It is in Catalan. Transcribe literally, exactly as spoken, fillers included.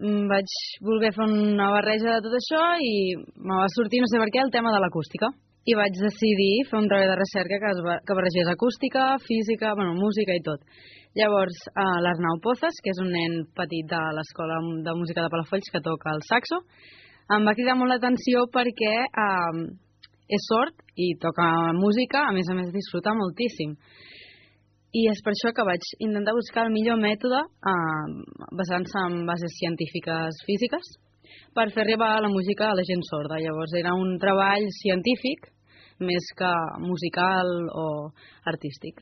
vaig voler fer una barreja de tot això i me va sortir, no sé per què, el tema de l'acústica. I vaig decidir fer un treball de recerca que, es va, que barregés acústica, física, bueno, música i tot. Llavors, uh, l'Arnau Pozas, que és un nen petit de l'Escola de Música de Palafolls que toca el saxo, em va cridar molt l'atenció perquè uh, és sord i toca música, a més a més disfruta moltíssim. I és per això que vaig intentar buscar el millor mètode, uh, basant-se en bases científiques físiques, per fer arribar la música a la gent sorda. Llavors era un treball científic més que musical o artístic.